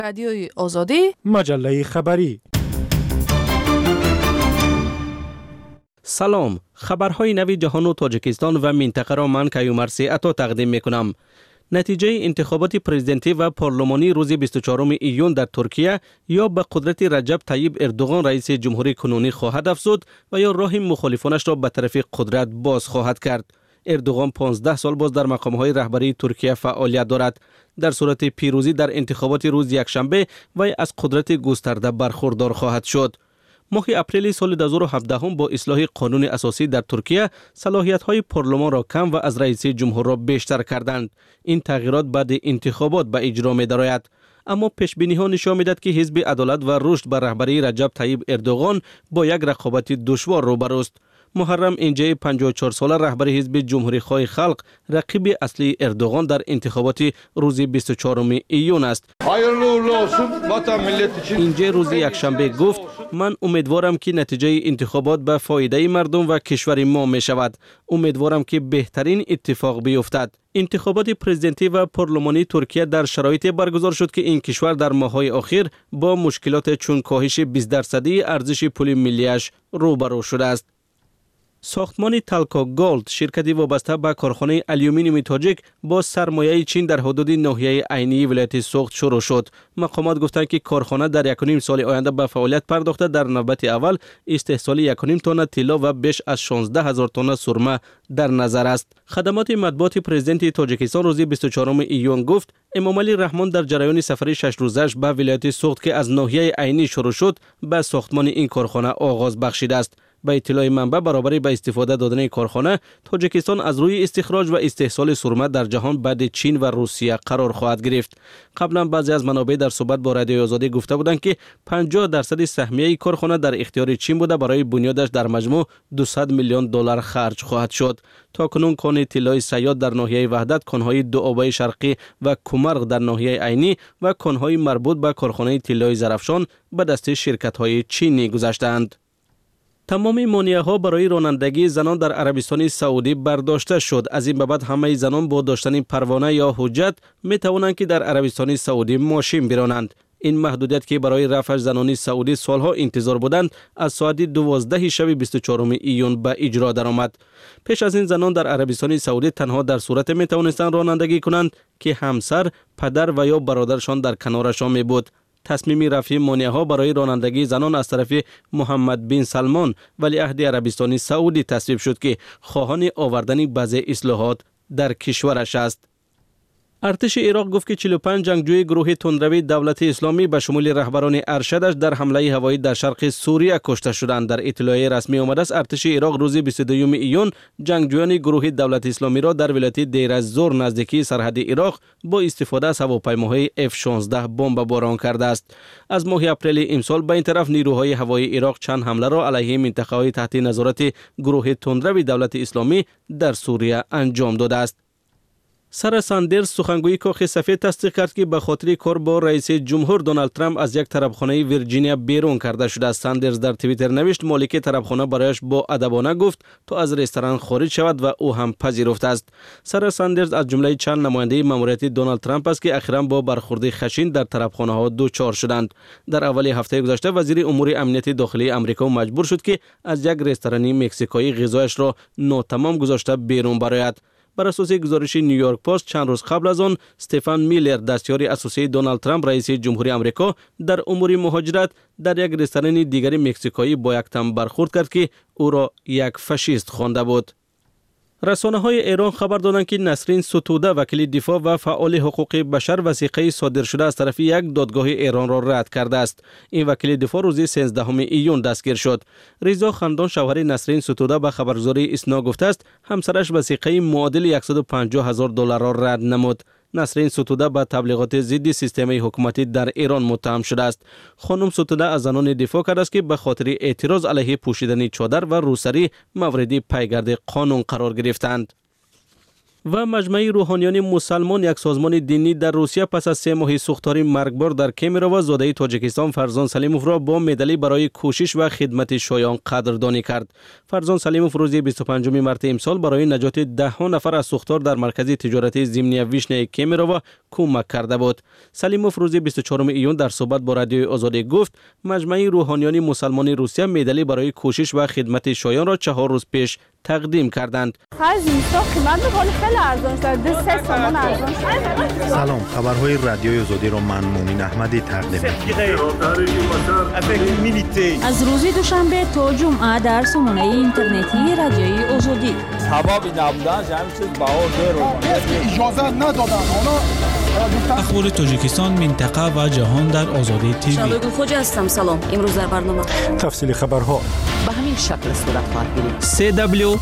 رادیوی آزادی، مجله خبری. سلام، خبرهای نوی جهان و تاجیکستان و منطقه را من کیومرثی عطا تقدیم میکنم. نتیجه انتخابات پرزیدنتی و پارلمانی روز 24 ایون در ترکیه یا به قدرت رجب طیب اردوغان رئیس جمهوری کنونی خواهد افزود و یا راه مخالفانش را به طرف قدرت باز خواهد کرد. اردوغان 15 سال باز در مقامهای رهبری ترکیه فعالیت دارد. در صورت پیروزی در انتخابات روز یکشنبه وی از قدرت گسترده برخوردار خواهد شد. ماه اپریل سال 2017 با اصلاح قانون اساسی در ترکیه صلاحیت‌های پارلمان را کم و از رئیس جمهور را بیشتر کردند. این تغییرات بعد انتخابات به اجرا می‌دارد. اما پیش‌بینی‌ها نشان می‌دهد که حزب عدالت و رشد به رهبری رجب طیب اردوغان با یک رقابت دشوار روبروست. محرم اینجای 54 ساله رهبر حزب جمهوری‌خواه خلق رقیب اصلی اردوغان در انتخابات روز 24 ایون است. اینجا روز یکشنبه گفت من امیدوارم که نتیجه انتخابات به فایده مردم و کشور ما می شود. امیدوارم که بهترین اتفاق بیفتد. انتخابات پرزیدنتی و پارلمانی ترکیه در شرایطی برگزار شد که این کشور در ماه‌های اخیر با مشکلات چون کاهش 20% ارزش پول ملیش روبرو شده است. ساختمان تالکا گولد شرکتی وابسته به کارخانه آلومینیوم تاجیک با سرمایه چین در حدود ناحیه عینی ولایت سوخت شروع شد. مقامات گفتند که کارخانه در 1.5 سال آینده به فعالیت پرداخته در نوبت اول استحصال 1.5 تن طلا و بیش از 16,000 تن سرمه در نظر است. خدمات مطبوعات پرزیدنت تاجیکستان روز 24 ایون گفت امامعلی رحمان در جریان سفر 6 روزش به ولایت سوخت که از ناحیه عینی شروع شد به ساختمان این کارخانه آغاز بخشیده است. با اطلاع منبع برابر به استفاده دادن کارخانه، تاجیکستان از روی استخراج و استحصال سرمه در جهان بعد چین و روسیه قرار خواهد گرفت. قبلا بعضی از منابع در صحبت با رادیوی آزادی گفته بودند که 50% سهمیه کارخانه در اختیار چین بوده. برای بنیادش در مجموع 200 میلیون دلار خرج خواهد شد. تاکنون کان طلای صیاد در ناحیه وحدت، کانهای دو آبای شرقی و کمرغ در ناحیه عینی و کانهای مربوط به کارخانه طلای زرافشان به دست شرکت‌های چینی گذشتند. تمام مانع‌ها برای رانندگی زنان در عربستان سعودی برداشته شد. از این به بعد همه زنان با داشتن پروانه یا حجت می توانند که در عربستان سعودی ماشین برانند. این محدودیت که برای رفع زنان سعودی سالها انتظار بودند از ساعت 12 شب 24 ایون به اجرا درآمد. پیش از این زنان در عربستان سعودی تنها در صورت می توانستند رانندگی کنند که همسر، پدر و یا برادرشان در کنارشان می بود. تصمیم رفع مانع‌ها برای رانندگی زنان از طرف محمد بن سلمان ولیعهد عربستان سعودی تصویب شد که خواهان آوردن بعضی اصلاحات در کشورش است. ارتش عراق گفت که 45 جنگجوی گروه تندروی دولت اسلامی به شمول رهبران ارشدش در حمله هوایی در شرق سوریه کشته شدند. در اطلاعیه رسمی آمده است ارتش عراق روز 22 ایون جنگجویان گروه دولت اسلامی را در ولایت دیر الزور نزدیکی سرحد عراق با استفاده از هواپیماهای F-16 بمب باران کرده است. از ماه اپریل امسال به این طرف نیروهای هوایی عراق چند حمله را علیه منطقه‌های تحت نظارت گروه تندروی دولت اسلامی در سوریه انجام داده است. سارا ساندرز سخنگوی کاخ سفید تصدیق کرد که به خاطر کار با رئیس جمهور دونالد ترامپ از یک طرفخانه ویرجینیا بیرون کرده شده است. ساندرز در توییتر نوشت مالک طرفخانه برایش با ادبانه گفت تا از رستوران خارج شود و او هم پذیرفته است. سارا ساندرز از جمله چند نماینده ماموریتی دونالد ترامپ است که اخیراً با برخورد خشن در طرفخانه ها دچار شدند. در اول هفته گذشته وزیر امور امنیت داخلی آمریکا مجبور شد که از یک رستوران مکزیکایی غذایش را ناتمام گذاشته بیرون برآید. بر اساس گزارش نیویورک پست چند روز قبل از آن استفان میلر دستیار اساسی دونالد ترامپ رئیس جمهوری آمریکا در امور مهاجرت در یک رستوران دیگری مکزیکایی با یک تن برخورد کرد که او را یک فاشیست خوانده بود. رسانه‌های ایران خبر دادند که نسرین ستوده وکیل دفاع و فعال حقوق بشر وثیقه صادر شده از طرف یک دادگاه ایران را رد کرده است. این وکیل دفاع روز 13 ایون دستگیر شد. رضا خندان شوهر نسرین ستوده به خبرگزاری اسنا گفته است همسرش وثیقه معادل $150,000 را رد نمود. نسرین ستوده به تبلیغات ضد سیستم حکومتی در ایران متهم شده است. خانم ستوده از زنان دفاع کرده است که به خاطر اعتراض علیه پوشیدن چادر و روسری مورد پیگرد قانون قرار گرفتند. و مجمع روحانیان مسلمان، یک سازمان دینی در روسیه، پس از 3 ماه سوختاری مرگبار در کمیرو زاده تاجیکستان فرزان سلیموف را با مدالی برای کوشش و خدمت شایان قدردانی کرد. فرزان سلیموف روز 25 مارس امسال برای نجات 10 نفر از سوختار در مرکز تجارتی زمینی ویشنه کمیرو کمک کرده بود. سلیموف روز 24 ایون در صحبت با رادیوی آزادی گفت مجمع روحانیان مسلمان روسیه مدالی برای کوشش و خدمت شایان را 4 روز پیش تقدیم کردند. سلام، خبرهای رادیوی آزادی را من مومن احمدی تقدیم می‌کنم. از روز دوشنبه تا جمعه در سامانه اینترنتی رادیوی آزادی. اخبار تاجیکستان، منطقه و جهان در آزادی تیوی. شادو خوجا هستم. سلام. امروز در برنامه تفصیل خبرها به همین شکل صورت خواهد گرفت.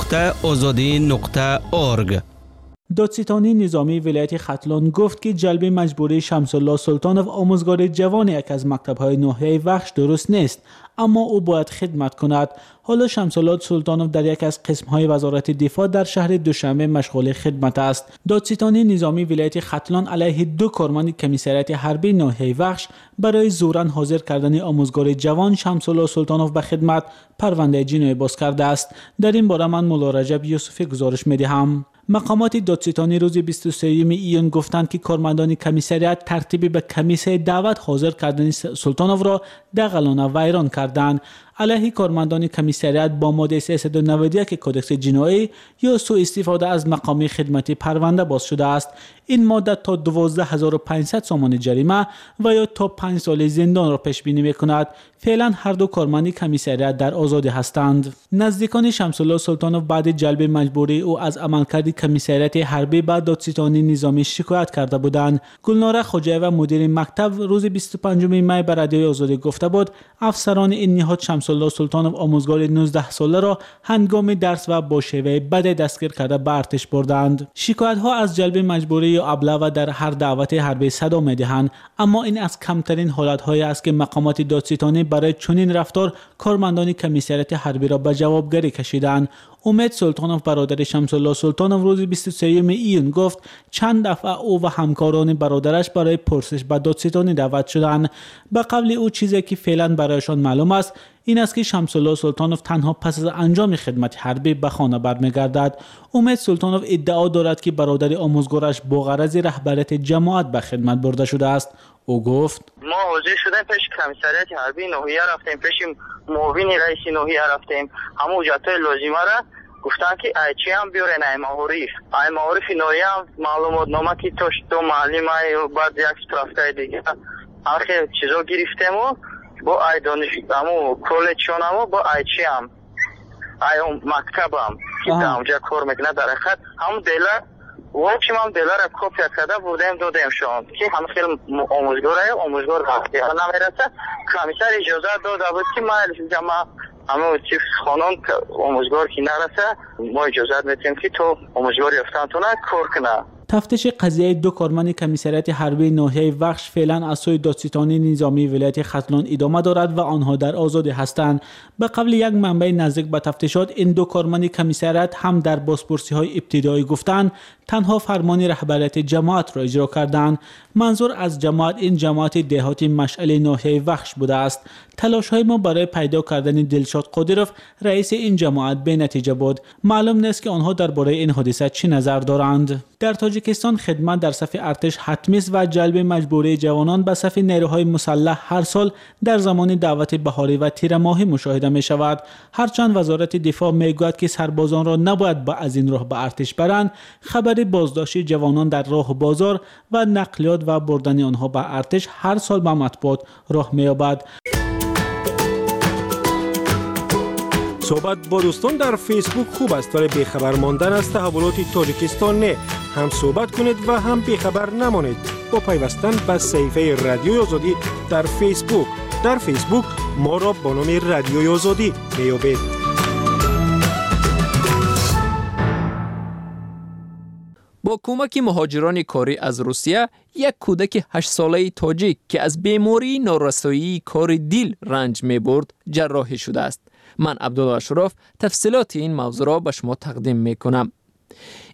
www.azadi.org. دادستانی نظامی ولایت ختلان گفت که جلب مجبوری شمس الله سلطانوف آموزگار جوان یک از مکتب‌های ناحیه وخش درست نیست، اما او باید خدمت کند. حالا شمس الله سلطانوف در یک از قسم‌های وزارت دفاع در شهر دوشنبه مشغول خدمت است. دادستانی نظامی ولایت ختلان علیه 2 کارمند کمیسریات حربی ناحیه وخش برای زوراً حاضر کردن آموزگار جوان شمس الله سلطانوف به خدمت پرونده جنایی باز کرده است. در این باره من مولا رجب یوسفی گزارش می‌دهم. مقامات دادستانی روز 23 ایون گفتند که کارمندان کمیسریات ترتیبی به کمیسه دعوت حاضر کردن سلطانوف را دغلانه ویران کردند. علیه کارمندان کمیسریات با ماده 391 کدکس جنایی یا سوء استفاده از مقام خدمتی پرونده باز شده است. این ماده تا 12500 تومان جریمه و یا تا 5 سال زندان را پیش بینی می‌کند. فعلا هر 2 کارمند کمیسریات در آزادی هستند. نزدیکان شمس الله سلطانوف بعد جلب مجبوری او از عملکرد کمیسریات حربی به دادستانی نظامی شکایت کرده بودند. گلناره خوجایی و مدیر مکتب روز 25 می به رادیوی آزادی گفته بود افسران این نهاد شمس الله سلطانوف آموزگار 19 ساله را هنگام درس و با شیوه بد دستگیر کرده به ارتش بردند. شکایت ها از جلب مجبوری یا ابله در هر دعوت حربی صدا می‌دهند، اما این از کمترین حالت‌هایی است که مقامات دادستانی برای چنین رفتار کارمندان کمیسریات حربی را به جوابگری کشیدند. امید سلطانوف برادر شمس الله سلطانوف روز 23 ایون گفت چند دفعه او و همکاران برادرش برای پرسش به دادستانی دعوت شدند. به قول او چیزی که فعلا برایشان معلوم است این است که شمس الله سلطانوف تنها پس از انجام خدمت حربی به خانه برمیگردد. امید سلطانوف ادعا دارد که برادر آموزگارش با غرض رهبریت جماعت به خدمت برده شده است. او گفت ما حاضر شدیم پیش کمیسریات حربی ناحیه رفتیم، پیش معاون رئیس ناحیه رفتیم، همه حجتای لازمه را گفتن که چی هم بیارین ای معارف ناحیه هم معلومات نامه که تو معلم ای بعد یک طرفکای دیگه هر چیزا گرفتیم و با ای دانش همو کالجشون هم با ای چی هم ای مکتب هم که در اونجا کار میکنه در خط همون دیلر واقعی هم دیلر کپی کرده بودیم دادیم شون که همه خیلی آموزگار رفتی نمیرسه. کمیسر اجازه داده بود که ما همه چیف خانان آموزگار که نرسه ما اجازت میتیم که تو آموزگار یافتن تو نه کار کنه. تفتیش قضیه 2 کارمند کمیسریات حربی ناحیه وخش فعلا از سوی دادستانی نظامی ولایت ختلان ادامه دارد و آنها در آزادی هستند. به قبل یک منبع نزدیک به تفتیشات این 2 کارمند کمیسریات هم در بازپرسی‌های ابتدایی گفتند تنها فرمان رهبریت جماعت را اجرا کردند. منظور از جماعت این جماعت دهاتی مشعل ناحیه وخش بوده است. تلاش‌های ما برای پیدا کردن دلشاد قادروف رئیس این جماعت به نتیجه بود. معلوم نیست که آنها درباره این حادثه چه نظر دارند. در تاجیکستان خدمت در صف ارتش حتمی است و جلب مجبوری جوانان به صف نیروهای مسلح هر سال در زمان دعوت بهاری و تیر ماهی مشاهده می شود. هرچند وزارت دفاع می گوید که سربازان را نباید از این راه به ارتش برند، خبر بازداشت جوانان در راه بازار و نقلیات و بردن آنها به ارتش هر سال به مطبوعات راه می یابد. صحبت با دوستان در فیسبوک خوب است ولی بیخبر ماندن از تحولات تاجیکستان نه. هم صحبت کنید و هم بیخبر نمانید با پیوستن به صفحه رادیوی آزادی در فیسبوک. در فیسبوک ما را با نام رادیوی آزادی میابید. با کمک مهاجران کاری از روسیه یک کودک 8 ساله تاجیک که از بیماری نارسایی کار دل رنج می‌برد جراحی شده است. من عبدالله اشرف تفصیلات این موضوع را به شما تقدیم میکنم.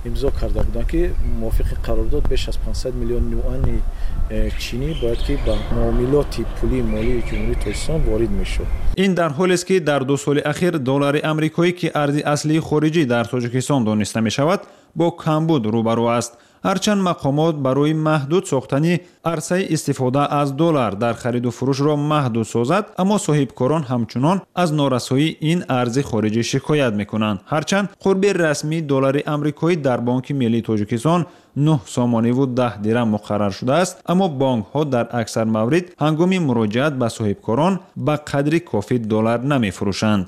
امضا کرده بودند که موافق قرارداد بیش از 500 میلیون یوان چینی باید که به معاملات پولی مالی جمهوری تاجیکستان وارد میشد. این در حالی است که در 2 سال اخیر دلار آمریکایی که ارز اصلی خارجی در تاجیکستان دانسته می شود با کمبود روبرو است. هرچند مقامات برای محدود ساختن عرصه استفاده از دلار در خرید و فروش را محدود سازد، اما صاحبکاران همچنان از نارسایی این ارز خارجی شکایت میکنند. هرچند قرب رسمی دلار آمریکایی در بانک ملی تاجیکستان 9 سامانه و 10 درم مقرر شده است، اما بانک ها در اکثر موارد هنگام مراجعت به صاحبکاران به قدر کافی دلار نمی فروشند.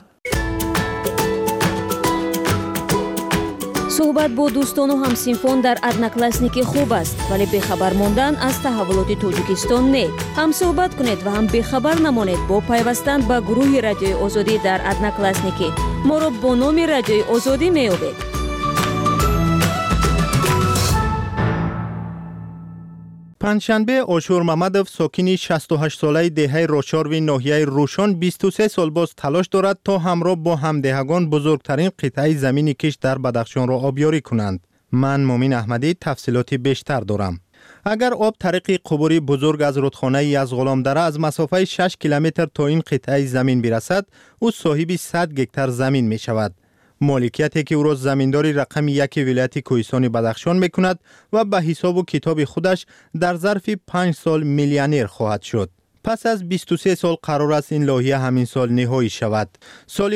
صحبت با دوستان و همسینفان در ادناکلاسنیکی خوب است، ولی بخبر ماندن از تحولات تاجیکستان نه. هم صحبت کنید و هم بخبر نمانید با پیوستن به گروه رادیوی آزادی در ادناکلاسنیکی. ما را با نام رادیوی آزادی میابید. پنجشنبه آشور ممدوف ساکن 68 ساله دهه روچاروی ناحیه روشان 23 سال باز تلاش دارد تا همراه با همدهگان بزرگترین قطعه زمین کش در بدخشان را آبیاری کنند. من مومن احمدی تفصیلاتی بیشتر دارم. اگر آب طریق قبوری بزرگ از رودخانه یزغلام دره از مسافه 6 کیلومتر تا این قطعه زمین برسد، او صاحب 100 گکتار زمین می شود. مالکیتی که او را زمینداری رقم 1 ولایت کوهستان بدخشان میکند و به حساب و کتاب خودش در ظرف 5 سال میلیونر خواهد شد. پس از 23 سال قرار است این لایحه همین سال نهایی شود. سال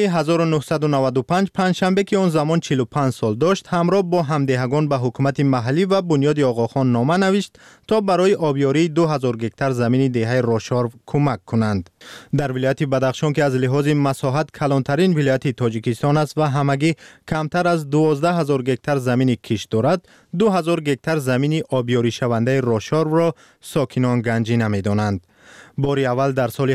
1995 پنجشنبه که آن زمان 45 سال داشت، همراه با همدهگان به حکومت محلی و بنیاد آقاخان نامه نوشت تا برای آبیاری 2000 گکتار زمین دهه روشار کمک کنند. در ولایت بدخشان که از لحاظ مساحت کلانترین ولایت تاجیکستان است و همگی کمتر از 12000 گکتار زمین کش دارد، 2000 گکتار زمین آبیاری شونده روشار را ساکنان گنجی نمی‌دانند. بار اول در سال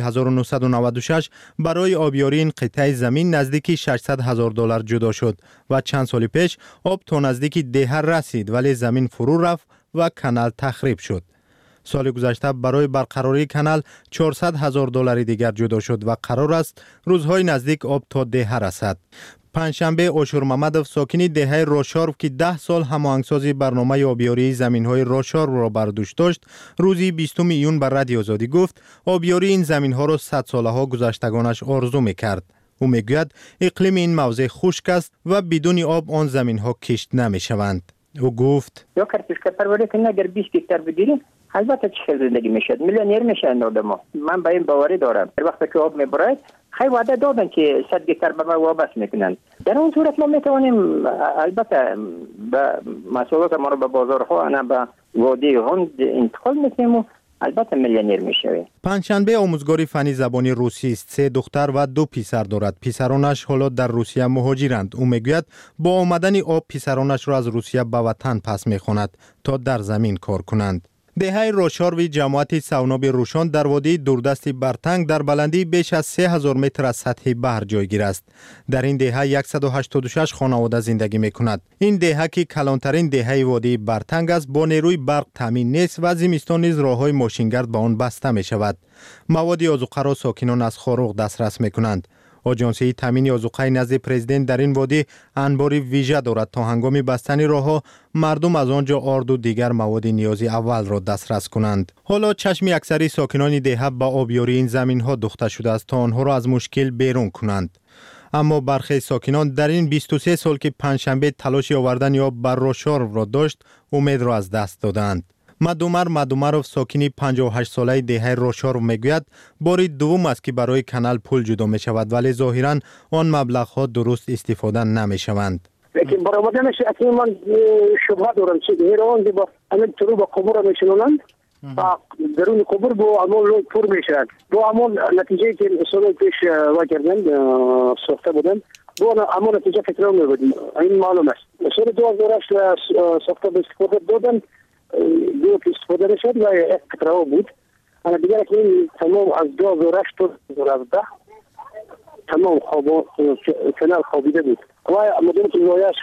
1996 برای آبیاری این قطعه زمین نزدیک $600,000 جدا شد و چند سال پیش آب تا نزدیک ده رسید، ولی زمین فرو رفت و کانال تخریب شد. سال گذشته برای برقراری کانال $400,000 دیگر جدا شد و قرار است روزهای نزدیک آب تا ده رسد. پنجشنبه آشور ممدوف ساکن دهه روشار که 10 سال هماهنگسازی برنامه آبیاری زمین‌های روشار را بر دوش داشت، روزی 20 ایون بر رادیو آزادی گفت آبیاری این زمین‌ها را 100 ساله‌ها گذشتگانش آرزو می‌کرد. او میگوید اقلیم این موضع خشک است و بدون آب آن زمین‌ها کشت نمی‌شوند. او گفت یا کارتیشکا پروری کنه اگر 20 گکتار بگیریم البته چه زندگی میشد، میلیونر میشن آدم‌ها. من به این باوری دارم. هر وقت که آب میبره خیلی وعده دادن که 100 گکتار به ما وابسته میکنن. در اون صورت ما میتوانیم البته به مسئولات ما رو به بازارها نه به وادی هند انتقال میکنیم و البته میلیونر میشویم. پنجشنبه آموزگار فنی زبان روسی است. 3 دختر و 2 پسر دارد. پسرانش حالا در روسیه مهاجرند. او میگوید با آمدن آب پسرانش را از روسیه به وطن پس میخواند تا در زمین کار کنند. دهه روشار و جماعت سوناب روشان در وادی دوردست برتنگ در بلندی بیش از 3000 متر از سطح بحر جایگیر است. در این دهه 186 خانواده زندگی می کند. این دهه که کلانترین دهه وادی برتنگ است، با نیروی برق تامین نیست و زمستان نیز راههای ماشینگرد به آن بسته می شود. مواد آذوقه را ساکنان از خاروق دسترس می کنند. آژانسی تامین آذوقه نزد پرزیدنت در این وادی انباری ویژه دارد تا هنگام بستن راهها مردم از آنجا آرد و دیگر مواد نیازی اول را دسترس کنند. حالا چشم اکثری ساکنان دهه به آبیاری این زمین‌ها دوخته شده است تا آنها را از مشکل بیرون کنند. اما برخی ساکنان در این 23 سال که پنجشنبه تلاش آوردن آب بر روشار را داشت، امید را از دست دادند. مدومروف ساکنی 58 ساله دهه روشار میگوید بار دوم است که برای کانال پول جدا می شود، ولی ظاهرا آن مبلغ ها درست استفاده نمی شوند. لیکن برآمدنش اصلا شبهه دارم که ایران با همین طرو با قبور میشونند و درون قبور با عمل لوی پر میشد. با عمل نتیجه که سال پیش واجردن ساخته بودن با عمل نتیجه فکر می‌بودیم. این معلوم است. سال 2008 ساخته به استفاده دادن دو استفاده نشد و یک قطره بود. اما دیگر که این تمام از 2008 تا 2012 تمام کانال خوابیده بود. و مدل که لایه‌اش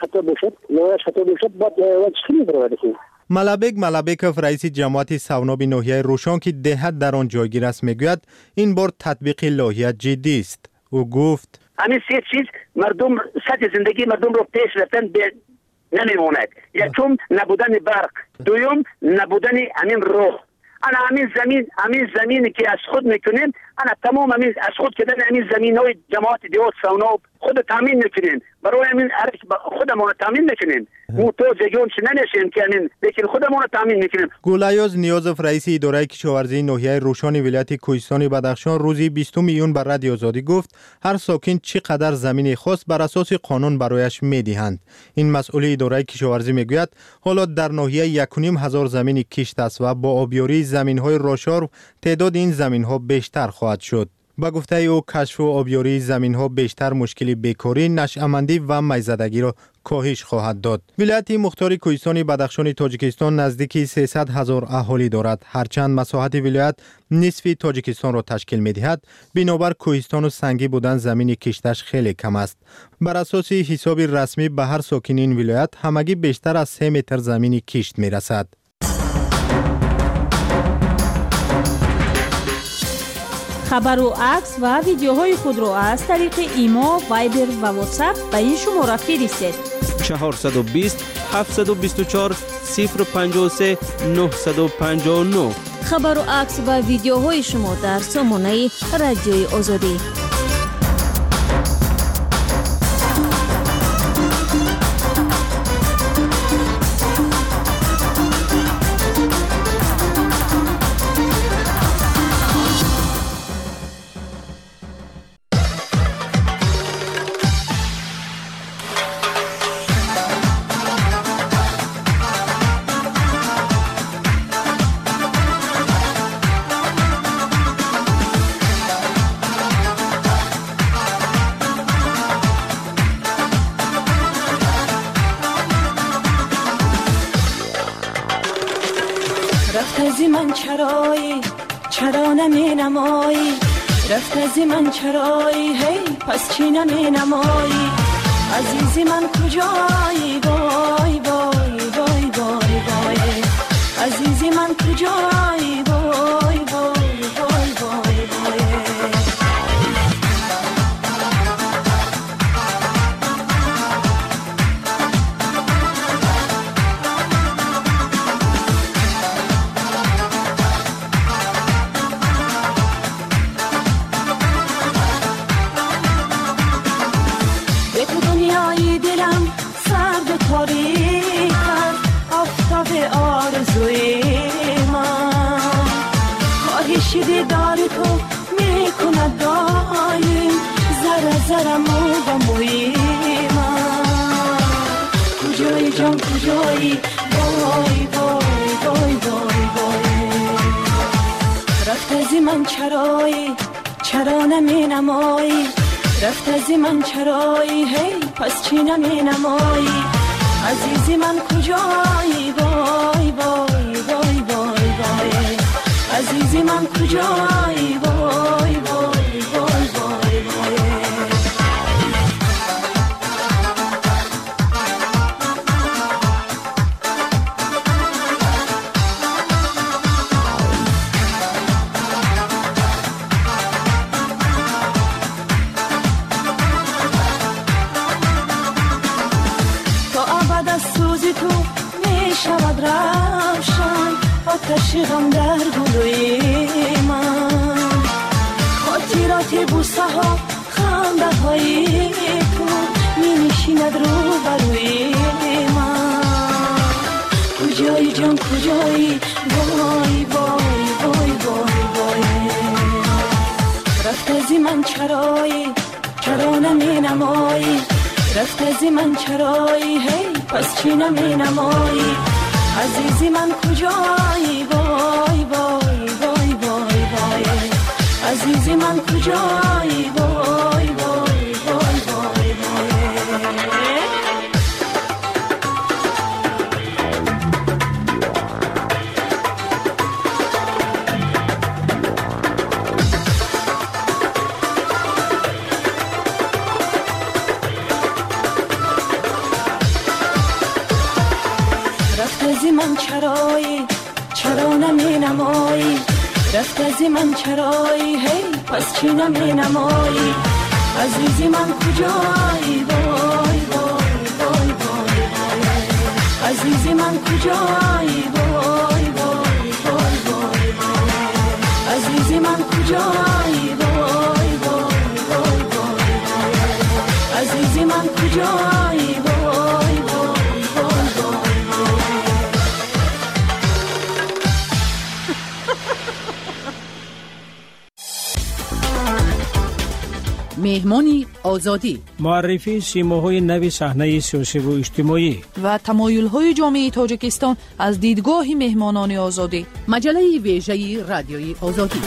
خطا باشد بعد چی می‌برد که ملابکوف رئیس جماعت سوناب ناحیه روشان که دهه در آن جایگیر است میگوید این بار تطبیق لایحه جدی است. او گفت همین سه چیز مردم سطح زندگی مردم رو پیش رفتن نمیموند. یکم نبودن برق، دوم نبودن همین راه. انا همین زمینی که از خود میکنیم، انا تمام همین از خود کردن همین زمینای جماعت دیوت سوناب خود تامین میکنیم، برای همین خودمون تامین میکنیم. تو جگون ننشیم که همین لیکن خودمون تامین میکنیم. گلایوز نیازف رئیس اداره کشاورزی ناحیه روشان ولایت کوهستان بدخشان روزی 20 میلیون بر رادیو آزادی گفت هر ساکن چقدر زمین خاص بر اساس قانون برایش میدهند. این مسئول اداره کشاورزی میگوید حالا در ناحیه 1,500 زمین کشت است و با آبیاری زمین‌های راشار تعداد این زمین‌ها بیشتر خواهد شد. با گفته او کشف و آبیاری زمین‌ها بیشتر مشکل بیکاری، نشأمندی و میزدگی را کاهش خواهد داد. ولایت مختار کوهستان بدخشان تاجیکستان نزدیک 300,000 اهالی دارد. هرچند مساحت ولایت نصف تاجیکستان را تشکیل می‌دهد، بنابر کوهستان و سنگی بودن زمین کشتش خیلی کم است. بر اساس حساب رسمی به هر ساکن این ولایت همگی بیشتر از 3 متر زمین کشت می‌رسد. خبر و عکس و ویدیوهای خود را از طریق ایما، وایبر و واتساپ به این شماره فرستید. 420 724 053 959. خبر و عکس و ویدیوهای شما در سامانه رادیوی آزادی. رفت از من چرا نمی نمایی، رفت از من چرایی، هی پس چی نمی نمایی، عزیزی من کجایی، وای وای وای وای وای، عزیزی من کجایی، وای وای وای وای وای. دیدار تو میکند دایم، ذره مو با موی من. کجایی جان کجایی، وای وای وای وای وای. رفت از من چرا نمی نمایی، رفت از من چرایی، هی پس چی نمی نمایی، عزیزی من کجایی، وای وای وای وای وای، عزیزی من کجایی، وای وای وای وای وای. تا ابد از سوزی تو می شود روشن، آتش غم در گلوی من، خاطرات بوسه ها خنده های تو می نشیند رو بروی من. کجایی جان کجایی، وای وای وای وای وای. رفت از من چرا نمی نمایی، رفت از من چرایی، هی پس چی نمی نمایی، عزیزی من کجایی، وای وای وای وای وای، عزیزی من کجایی، وای وای وای وای وای. رفت از من چرا نمی نمایی، رفت از من چرایی، هی پس چی نمی نمایی، عزیزی من کجایی، وای وای وای وای وای. من کجایی وای وای وای وای عزیز من کجایی وای وای وای وای عزیز من کجایی وای وای وای وای مهمانی آزادی معرفی سیماهای نو صحنه سیاسی و اجتماعی و تمایل‌های جامعه تاجیکستان از دیدگاه مهمانان آزادی مجله ویژه رادیوی آزادی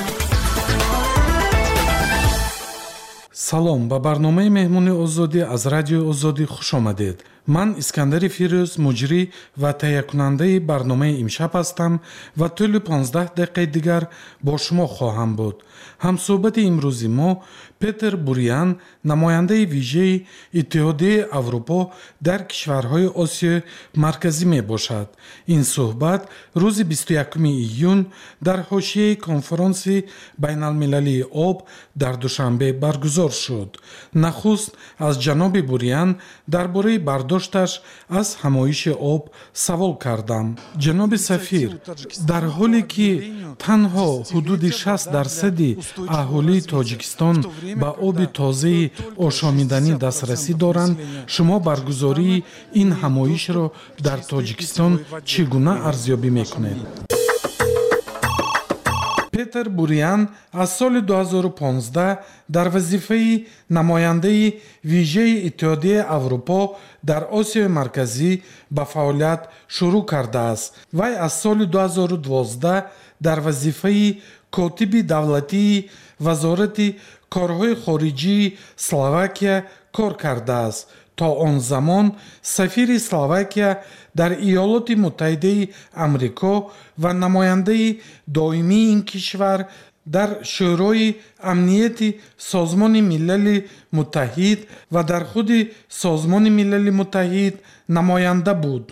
салом ба барномаи меҳмони озодӣ аз радиои озодӣ хуш омадед. ман искандари фирӯз муҷрӣ ва таҳиякунандаи барномаи имшаб ҳастам ва тӯли 15 дақиқаи дигар бо шумо хоҳам буд. ҳамсӯҳбати имрӯзи мо Петер Бурян, намояндаи вижаи Иттиҳодияи Аврупо дар кишварҳои Осиёи Марказӣ мебошад. ин суҳбат рӯзи 21 июн дар ҳошияи конферонсияи байналмилалии об дар душанбе баргузор шуд. нахуст аз ҷаноби Бурян дар бораи бардошташ аз ҳамоиши об савол кардам. ҷаноби сафир, дар ҳоле ки танҳо ҳудуди 60% аҳолии Тоҷикистон ба оби тозаи ошомиданӣ дастрасӣ доранд, шумо баргузории ин ҳамоишро дар Тоҷикистон чӣ гуна арзёбӣ мекунед? Петер Бурян аз соли 2015 дар вазифаи намояндаи вижаи Иттиҳодияи Аврупо дар Осиёи Марказӣ ба фаъолият шурӯъ кардааст. Вай аз соли 2012 дар вазифаи котиби давлатии вазорати корҳои хориҷии Словакия кор кардааст. то он замон сафири Словакия дар Иёлоти Муттаҳидаи Амрико ва намояндаи доимии ин кишвар дар шӯрои амнияти Созмони Милали Муттаҳид ва дар худи Созмони Милали Муттаҳид намоянда буд.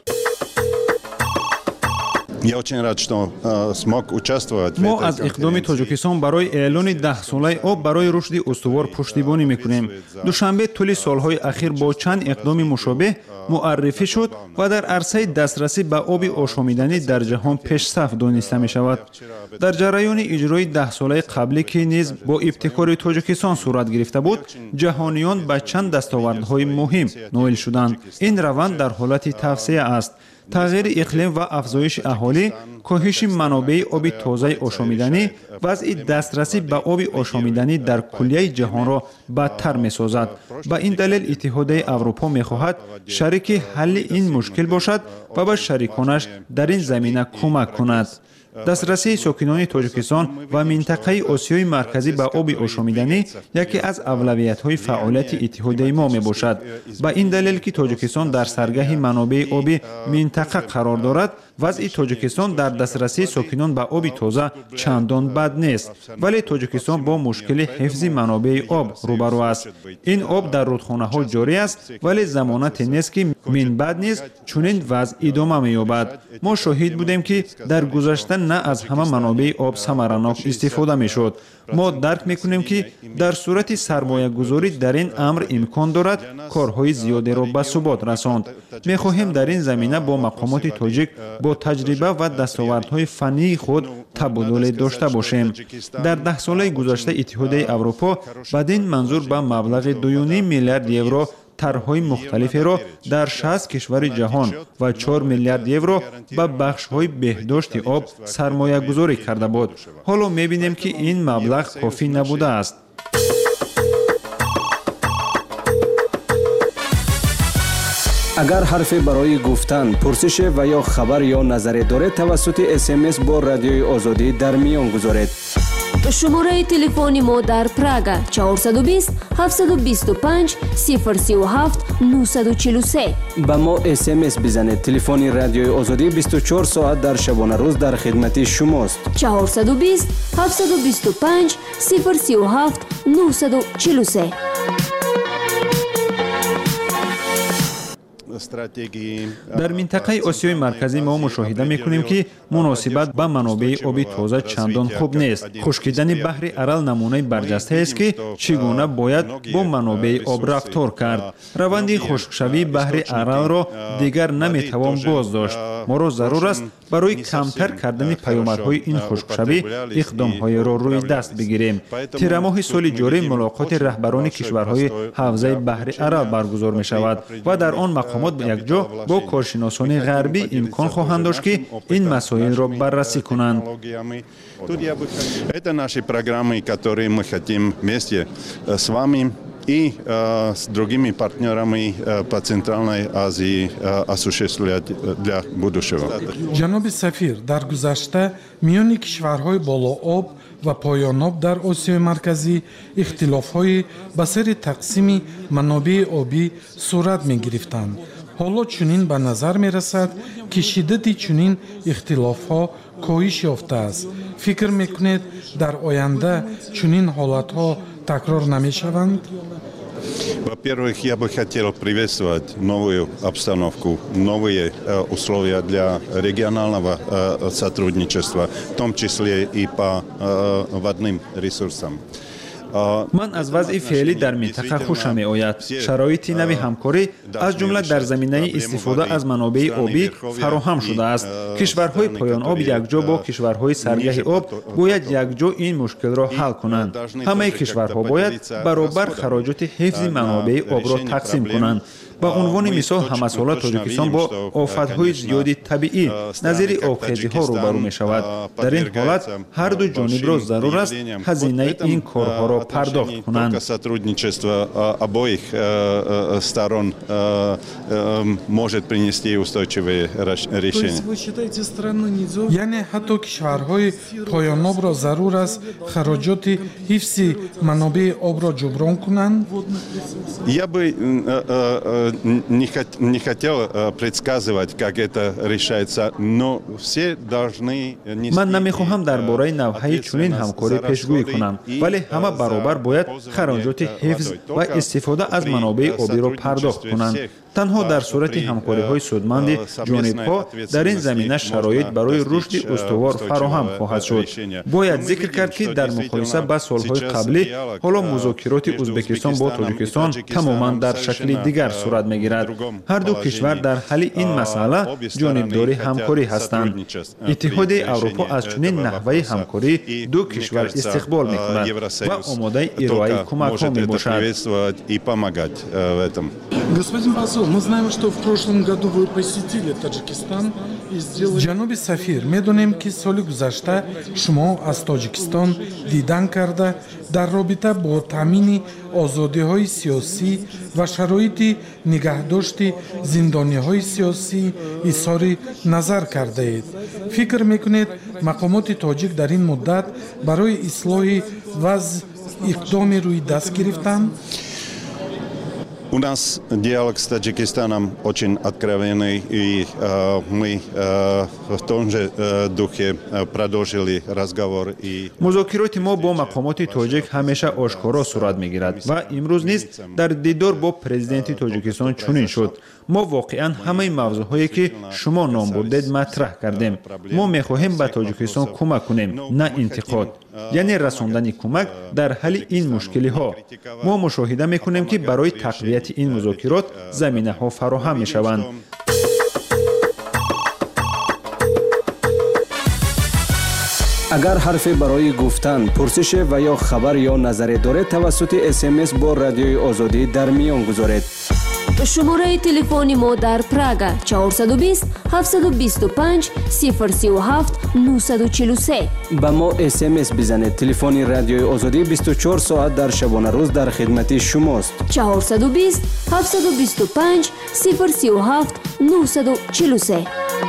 мо аз иқдоми Тоҷикистон барои эълони 10-солаи об барои рушди устувор пуштибонӣ мекунем. душанбе тӯли солҳои ахир бо чанд иқдоми мушобеҳ муаррифӣ шуд ва дар арсаи дастрасӣ ба оби ошомиданӣ дар ҷаҳон пешсаф дониста мешавад. дар ҷараёни иҷрои 10-солаи қаблӣ ки низ бо ибтикори Тоҷикистон сурат гирифта буд, ҷаҳониён ба чанд дастовардҳои муҳим ноил шуданд. ин раванд дар ҳолати тавсея аст. тағйири иқлим ва афзоиши аҳолӣ, коҳиши манобеи оби тозаи ошомиданӣ, вазъи дастрасӣ ба оби ошомиданӣ дар куллияи ҷаҳонро бадтар месозад. ба ин далел Иттиҳодияи Аврупо мехоҳад шарики ҳалли ин мушкил бошад ва ба шариконаш дар ин замина кӯмак кунад. дастрасии сокинони Тоҷикистон ва минтақаи Осиёи Марказӣ ба оби ошомиданӣ яке аз авлавиятҳои фаъолияти иттиҳодияи мо мебошад. ба ин далел ки Тоҷикистон дар саргаҳи манобеи оби минтақа қарор дорад, вазъи Тоҷикистон дар дастрасии сокинон ба оби тоза чандон бад нест, вале Тоҷикистон бо мушкили ҳифзи манобеи об рӯбарӯ аст. ин об дар рудхонаҳо ҷорӣ аст, вале замонате нест ки минбаъд низ чунин вазъ идома меёбад. мо шоҳид будем ки дар гузашта на аз ҳама манобеи об самаранок истифода мешуд. мо дарк мекунем ки дар сурати сармоягузорӣ дар ин амр имкон дорад корҳои зиёдеро ба субот расонд. мехоҳем дар ин замина бо мақомоти тоҷик бо таҷриба ва дастовардҳои фаннии худ табодуле дошта бошем. дар 10 солаи гузашта Иттиҳодияи Аврупо бадин манзур ба маблағи 2.5 миллиард евро тарҳҳои мухталиферо дар 60 кишвари ҷаҳон ва 4 миллиард евро ба бахшҳои беҳдошти об сармоягузорӣ карда буд. ҳоло мебинем ки ин маблағ кофӣ набудааст. агар ҳарфе барои гуфтан, пурсише ва ё хабар ё назаре доред, тавассути SMS бо Радиои Озодӣ дар миён гузоред. шумораи телефони мо дар Прага 420 725 037 943. ба мо SMS бизанед. телефони Радиои Озодӣ 24 соат дар шабонарӯз дар хидмати шумост. 420 725 037 943. дар минтақаи Осиёи Марказӣ мо мушоҳида мекунем ки муносибат ба манобеи оби тоза чандон хуб нест. хушкидани баҳри Арал намунаи барҷастаест ки чӣ гуна бояд бо манобеи об рафтор кард. раванди хушкшавии баҳри Аралро дигар наметавон боздошт. моро зарур аст барои камтар кардани паёмадҳои ин хушкшавӣ иқдомҳоеро рӯи даст бигирем. тирамоҳи соли ҷорӣ мулоқоти раҳбарони кишварҳои ҳавзаи баҳри арал баргузор мешавад ва дар он мақомот якҷо бо коршиносони ғарбӣ имкон хоҳанд дошт ки ин масоилро баррасӣ кунанд. Это наши программы, которые мы хотим вместе с вами и с другими партнерами по Центральной Азии осуществлять для будущего. ҷаноби сафир, дар гузашта миёни кишварҳои болооб ва поёноб дар Осиёи марказӣ ихтилофҳои ба сари тақсими манобеи обӣ сурат мегирифтанд. ҳоло чунин ба назар мерасад, ки шиддати чунин ихтилофҳо коҳиш ёфтааст. фикр мекунед, дар оянда чунин ҳолатҳо такрор намешаванд? Во-первых, я бы хотел приветствовать новую обстановку, новые условия для регионального сотрудничества, в том числе и по водным ресурсам. ман аз вазъи феълӣ дар минтақа хушам меояд. шароити нави ҳамкорӣ аз ҷумла дар заминаи истифода аз манобеи обӣ фароҳам шудааст. кишварҳои поёноб якҷо бо кишварҳои саргаҳи об бояд якҷо ин мушкилро ҳал кунанд. ҳамаи кишварҳо бояд баробар хароҷоти ҳифзи манобеи обро тақсим кунанд. ба унвони мисол ҳамасола тоҷикистон бо офатҳои зиёди табиӣ назири обхезиҳо рӯбарӯ мешавад. дар ин ҳолат ҳар ду ҷонибро зарур аст ҳазинаи ин корҳоро пардохт кунанд. Сотрудничество обоих сторон может принести устойчивые решения. яъне ҳатто кишварҳои поёнобро зарур аст хароҷоти ҳифзи манобеи обро ҷуброн кунанд? Я бы не хотел предсказывать, как это решается, но все должны нести... ман намехоҳам дар бораи навъҳаи чунин ҳамкорӣ пешгӯӣ кунам, вале ҳама баробар бояд хароҷоти ҳифз ва истифода аз манобеи обиро пардохт кунанд. танҳо дар сурати ҳамкориҳои судманди ҷонибҳо дар ин замина шароит барои рушди устувор фароҳам хоҳад шуд. бояд зикр кард, ки дар муқоиса ба солҳои қаблӣ ҳоло музокироти ӯзбекистон бо тоҷикистон тамоман дар шакли дигар сурат мегирад. ҳар ду кишвар дар ҳалли ин масъала ҷонибдори ҳамкорӣ ҳастанд. иттиҳодияи аврупо аз чунин наҳваи ҳамкорӣ ду кишвар истиқбол мекунад ва омодаи ироаи кӯмакҳо мебошад. Господин посол, мы знаем, что в прошлом году вы посетили Таджикистан и сделали... ҷаноби сафир, медонем, ки соли гузашта шумо аз Тоҷикистон дидан карда дар робита бо таъмини озодиҳои сиёсӣ ва шароити нигаҳдошти зиндониҳои сиёсӣ изҳори назар кардаед. фикр мекунед, мақомоти тоҷик дар ин муддат барои ислоҳи вазъ иқдоме рӯи даст гирифтанд? У нас диалог с Таджикистаном очень откровенный, и мы в том же духе продолжили разговор. музокироти мо бо мақомоти тоҷик ҳамеша ошкоро сурат мегирад ва имрӯз низ дар дидор бо президенти Тоҷикистон чунин шуд. мо воқеан ҳамаи мавзӯъҳое ки шумо ном бурдед матраҳ кардем. мо мехоҳем ба Тоҷикистон кӯмак кунем, на интиқод, яъне расондани кӯмак дар ҳалли ин мушкилиҳо. мо мушоҳида мекунем, ки барои тақвияти ин музокирот заминаҳо фароҳам мешаванд. агар ҳарфе барои гуфтан, пурсише ва ё хабар ё назаре доред, тавассути SMS бо Радиои Озодӣ дар миён гузоред. шумораи телефони мо дар Прага 420 725 037 943. ба мо SMS бизанед. телефони Радиои Озодӣ 24 соат дар шабонарӯз дар хидмати шумост. 420 725 037 943.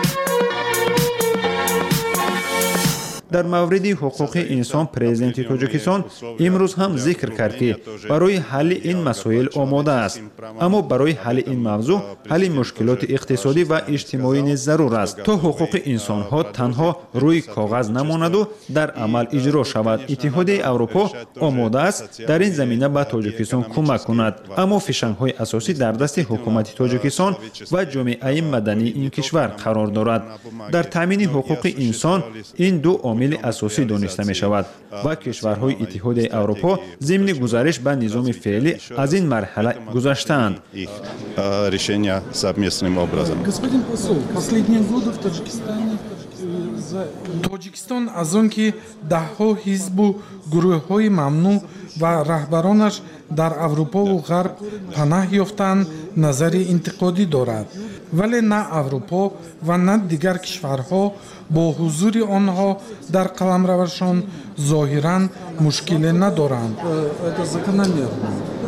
дар мавриди ҳуқуқи инсон президенти Тоҷикистон имрӯз ҳам зикр кард, ки барои ҳалли ин масоил омода аст. аммо барои ҳалли ин мавзӯъ ҳалли мушкилоти иқтисодӣ ва иҷтимоӣ низ зарур аст, то ҳуқуқи инсонҳо танҳо рӯи коғаз намонаду дар амал иҷро шавад. иттиҳодияи аврупо омода аст дар ин замина ба Тоҷикистон кӯмак кунад, аммо фишангҳои асосӣ дар дасти ҳукумати Тоҷикистон ва ҷомеаи мадании ин кишвар қарор дорад. дар таъмини ҳуқуқи инсон ин ду عامل اساسی دانسته می شود و کشورهای اتحادیه اروپا ضمن گزارش به نظام فعلی از این مرحله گذشتند. Решения совместным образом. Господин посол, последние годы в Таджикистане Тоҷикистон аз он ки даҳҳо ҳизбу гурӯҳҳои мамнӯъ ва раҳбаронаш дар Аврупову Ғарб панаҳ ёфтанд, назари интиқодӣ дорад. Вале на Аврупо ва на дигар кишварҳо бо ҳузури онҳо дар қаламравашон зоҳиран мушкиле надоранд. Это закономерно.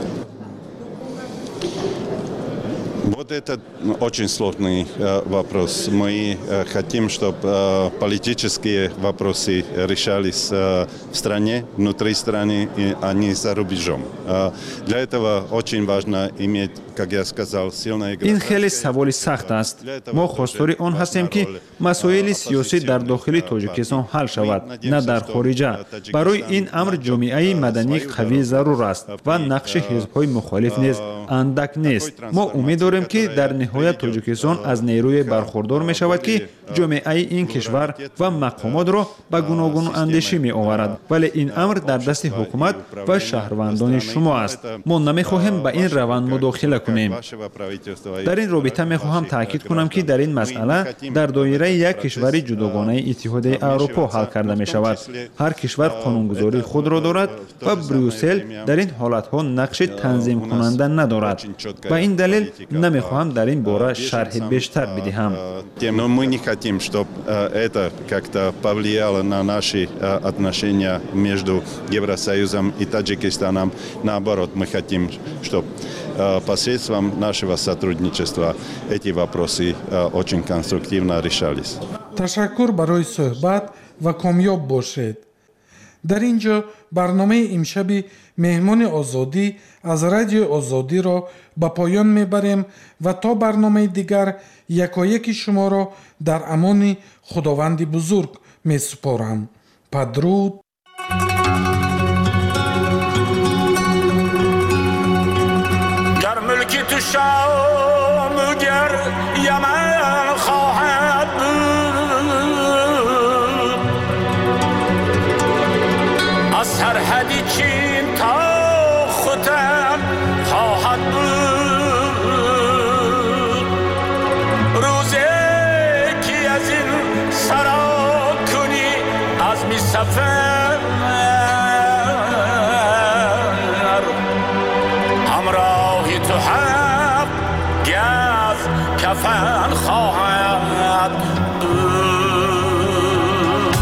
Вот это очень сложный вопрос. Мы хотим, чтобы политические вопросы решались в стране, внутри страны, а не за рубежом. Для этого очень важно иметь, как я сказал, сильное ин хеле саволи сахт аст. мо хостори он ҳастем ки масоили сиёсӣ дар дохили Тоҷикистон ҳал шавад, на дар хориҷа. Барои ин амр ҷомеаи маданӣ қавӣ зарур аст ва нақши ҳизбҳои мухолиф низ андак нест. мо умед дорем ки дар ниҳоят Тоҷикистон аз нерӯе бархурдор мешавад ки ҷомеаи ин кишвар ва мақомотро ба гуногун андешӣ меоварад. Вале ин амр дар дасти ҳукумат ва шаҳрвандони шумо аст. мо намехоҳем ба ин раванд мудохила кунем. дар ин робита мехоҳам таъкид кунам ки дар ин масъала дар доираи як кишвари ҷудогонаи Иттиҳодияи Аврупо ҳал карда мешавад. ҳар кишвар қонунгузории худро дорад ва Брюссел дар ин ҳолатҳо нақши танзимкунанда надорад. Ба ин далел намехоҳам дар ин бора шарҳи бештар бидиҳам. Но мы не хотим, чтобы это как-то повлияло на наши отношения между Евросоюзом и Таджикистаном. Наоборот, мы хотим, чтобы посредством нашего сотрудничества эти вопросы очень конструктивно решались. Ташаккур барои суҳбат ва комёб бошед. дар ин ҷо барномаи имшаби меҳмони озодӣ аз радиои озодиро ба поён мебарем ва то барномаи дигар якояки шуморо дар амони худованди бузург месупорам. Падруд. گر ملکی تو شام گر یمن خواهد بود از سرحدی چین تا ختم خواهد بود روزی که از این سرا کنی از می سفر همراهی تو هم گز کفن خواهد بود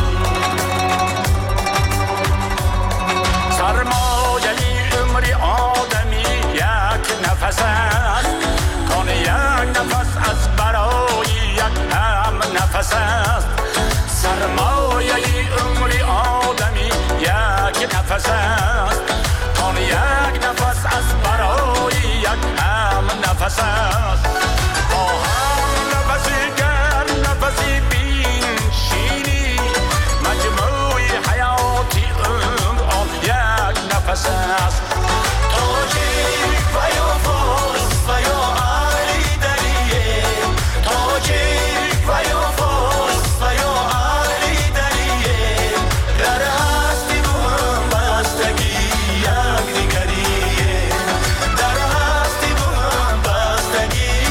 سرمایه عمری آدمی یک نفس است کان یک نفس از برای یک هم نفس است سرمایه عمری آدمی یک نفس است کان یک نفس از برای یک هم نفس است با هم نفسی گر نفسی بینشینی مجموع حیاتی آن یک نفس است تاجیک و یا فارس و یا علی دریه تاجیک و یا فارس و یا علی دریه در هستی و هم بستگی یک دیگریه در هستی و هم بستگی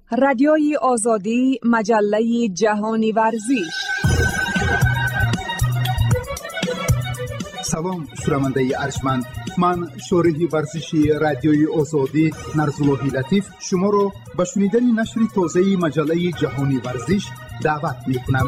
رادیوی آزادی، مجله جهانی ورزش. سلام شنونده ارجمند، من شارح ورزشی رادیوی آزادی نرزاللهی لطیف شما را به شنیدن نشر تازه مجله جهانی ورزش دعوت می‌کنم.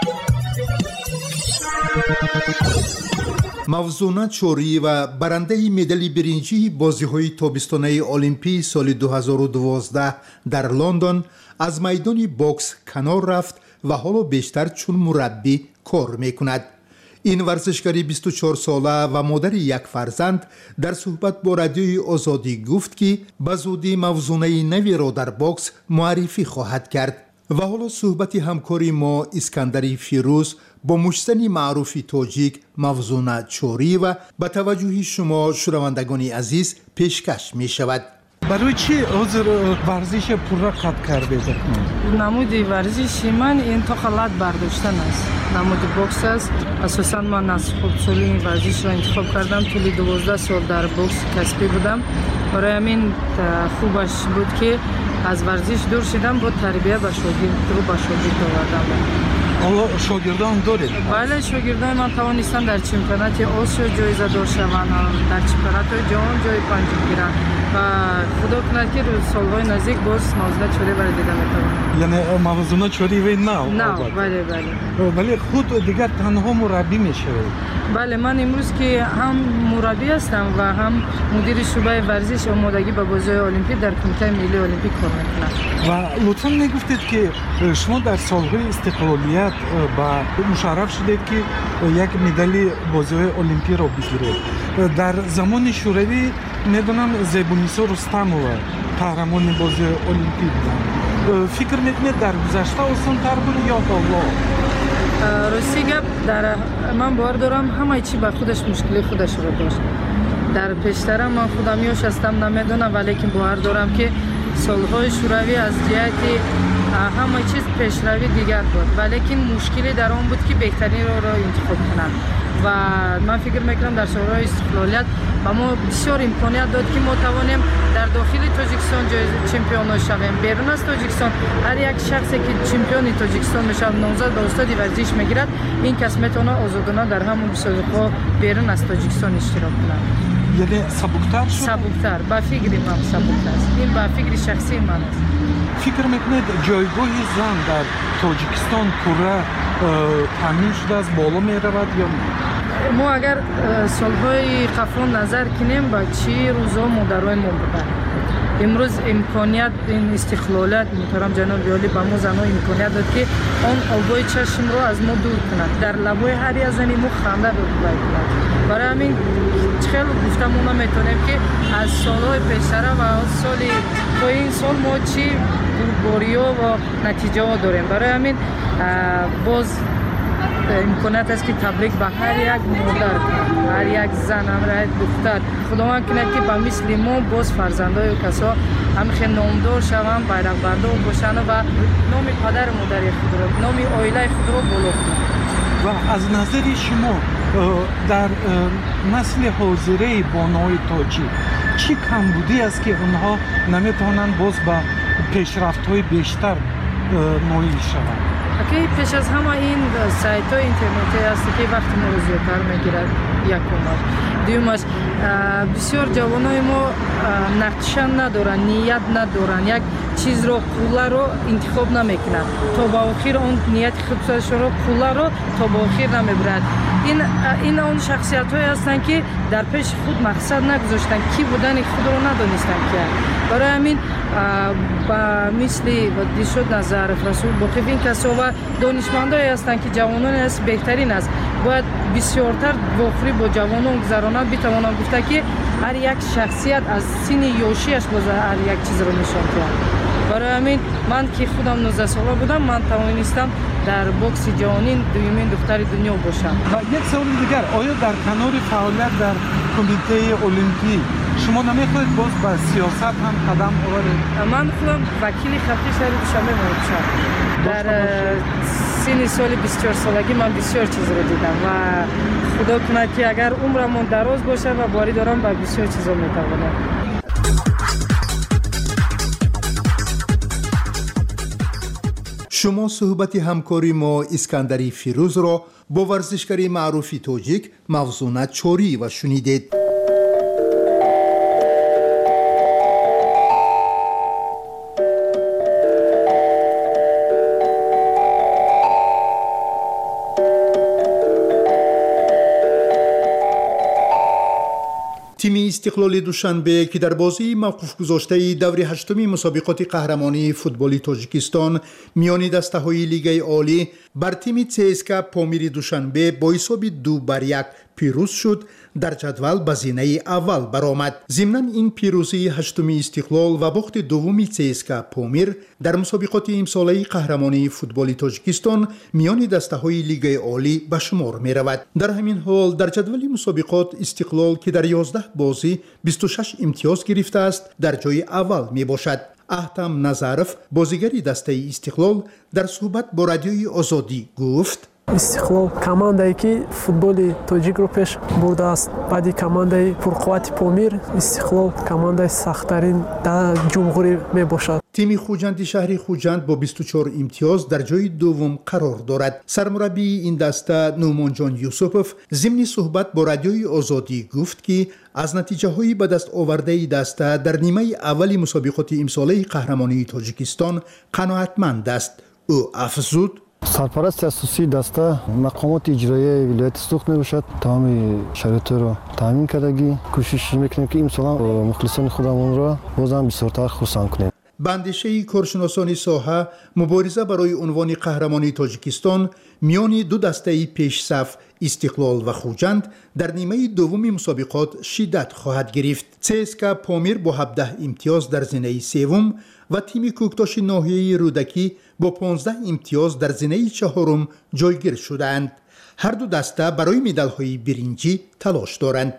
موزونا چوری و برنده مدال برنجی بازی‌های تابستانه المپی سال 2012 در لندن از میدان باکس کنار رفت و حالا بیشتر چون مربی کار می‌کند. این ورزشکاری 24 ساله و مادر یک فرزند در صحبت با رادیوی آزادی گفت که به زودی موزونه نوی را در باکس معرفی خواهد کرد. و حالا صحبت همکاری ما اسکندر فیروز با مشتنی معروف تاجیک موزونه چوری و به توجه شما شنوندگان عزیز پیشکش می شود. برای چی حاضر ورزش پورا قطع کرده بکنم؟ نمود ورزش من انتقالات برداشتن است. نمود بوکس است. اساساً من از خود سالی ورزش را انتخاب کردم. طول 12 سال در بوکس کسبی بودم. برای همین خوبش بود که از ورزش دور شدم، با تربیه به شاگرد آوردم. حالا شاگردان دارید؟ بله، شاگردان من توانستند در چمپیونات آسیا جایزه دار شوند، در چمپیونات جهان جای پنجم گیرند و خدا کند که سالهای نزدیک باز موزونه چوری برای دیده میتوانم. یعنی موزونه چوری و نه بله. ولی خود دیگر تنها مربی میشوید؟ بله، من امروز که هم مربی هستم و هم مدیر شعبه ورزش آمادگی به بازی‌های المپیک در کمیته ملی المپیک کار میکنم. و لطفاً میگفتید که شما در سالهای استقلالیت با مشرف شدید که یک مدال بازی‌های المپیک را بگیرید. در زمان شوروی میدونم زیبونیسا رستمова قهرمان بازی المپیک بود. فکر میکنید در گذشته آسان‌تر بود یا حالا؟ راستی گپ در من باور دارم همه چی به خودش مشکل خودش رو داشت. در پیشتر من خودم یوش هستم نمیدونم، ولی که باور دارم که سالهای شوروی از جهت همه چیز پیشروی دیگر بود، ولی که مشکلی در آن بود که بهترین را انتخاب کنند و من فکر میکنم در سالهای استقلالیت و ما بسیار امکانیت داد که ما توانیم در داخل تاجیکستان چمپیون شویم. بیرون از تاجیکستان هر یک شخصی که چمپیون تاجیکستان میشه نامزد به استاد ورزش میگیرد، این کس میتونه آزادانه در همون مسابقه بیرون از تاجیکستان اشتراک کنه. یعنی سبکتر شد؟ سبکتر، با فکر من سبکتر است. این با فکر شخصی من است. فکر میکنید جایگاه زن در تاجیکستان پورا تامین شده است، بالا میرود یا نه؟ ما اگر سالهای قبل نظر کنیم با چی روزا مادرای ما بودن. امروز امکانیت این استقلالات محترم جناب عالی با ما زنها امکانیت داد که آن آبای چشم رو از ما دور کنند، در لبای هر یک زنی ما خنده بگوید کنند. برای همین خیلی گفتم ما میتونیم که از سالهای پیشتر و سالی تا این سال ما چی بوریا و نتیجه ها داریم. برای همین باز امکانات است که تبریک به هر یک مادر، هر یک زن، هر یک دختر خداوند کنه که به مثل ما باز فرزندای و کسا همین نامدار شوند، بیرق بردار باشند و نام پدر مادر خود را، نام عائله خود را بالا کنند. و از نظر شما در نسل حاضره بانوی تاجیک چی کمبودی است که اونها نمیتونن باز به پیشرفت‌های بیشتر نائل شوند؟ که پیش از همه این سایت‌های اینترنتی است که وقت ما رو زیادتر میگیرد. یکمش دومش بسیار جوانای ما نقشه ندارن، نیت ندارن، یک چیز رو پولا رو انتخاب نمیکنن تا با آخر اون نیت خودش رو پولا رو تا با آخر نمیبرد. این اون شخصیت های هستن که در پیش خود مقصد نگذاشتن، کی بودن خود رو ندانستن که. برای همین با مثل دیشود نظر رسول باقی این کسا و دانشمندایی هستن که جوانان است بهترین است، باید بسیارتر واخری با جوانان گذرانند. بتوانم گفته که هر یک شخصیت از سن یوشیش باز هر یک چیز رو نشان کرد. برای همین من که خودم 19 ساله بودم، من توانستم در بوکس جهانی دومین دختر دنیا باشم. و یک سوال دیگر، آیا در کنار فعالیت در کمیته المپیک شما نمیخواهید باز به سیاست هم قدم ببرید؟ من خودم وکیل خطی شهر دوشنبه باشم. در سن سال 24 سالگی من بسیار چیز رو دیدم و خدا کنه که اگر عمرم دراز باشه و باری دارم به بسیار چیزا میتوانم. شما صحبت همکاری ما اسکندری فیروز را با ورزشکاری معروف تاجیک موزون چوری و شنیدید. تیم استقلال دوشنبه که در بازی موقوف گذاشته دوره هشتمی مسابقات قهرمانی فوتبال تاجیکستان میان دسته‌های لیگ عالی بر تیم CSKA پامیر دوشنبه با حساب 2-1 پیروز شد، در جدول به زینه اول برآمد. ضمن این پیروزی هشتمی استقلال و باخت دومی CSKA پامیر در مسابقات امساله قهرمانی فوتبال تاجیکستان میان دسته‌های لیگ عالی به شمار می رود. در همین حال در جدول مسابقات استقلال که در 11 بازی 26 امتیاز گرفته است در جای اول می باشد. احتم نظرف بازیگری دسته استقلال در صحبت با رادیوی آزادی گفت: استقلال کماندایی که فوتبال تاجیک رو پیش برده است. بعدی کماندای پرقوت پامیر، استقلال کماندای سخت‌ترین در جمهوری می باشد. تیم خوجند شهری خوجند با 24 امتیاز در جای دوم قرار دارد. سرمربی این دسته نومان جان یوسفوف ضمن صحبت با رادیوی آزادی گفت که از نتیجه های به دست آورده دسته در نیمه اول مسابقات امساله قهرمانی تاجیکستان قناعتمند است. او افزود: سرپرست اساسی دسته مقامات اجرایی ولایت سوخت می باشد. تمام شرایط را تامین کردگی کوشش میکنیم که امسال مخلصان خودمون را بازم بسیارتر خرسند کنیم. بندشه کارشناسان ساحه مبارزه برای عنوان قهرمانی تاجیکستان میان دو دسته پیش صف استقلال و خوجند در نیمه دوم مسابقات شدت خواهد گرفت. CSKA پامیر با 17 امتیاز در زینه سوم و تیم کوکتاش ناحیه رودکی با 15 امتیاز در زینه چهارم جایگیر شدند. هر دو دسته برای مدال‌های برنجی تلاش دارند.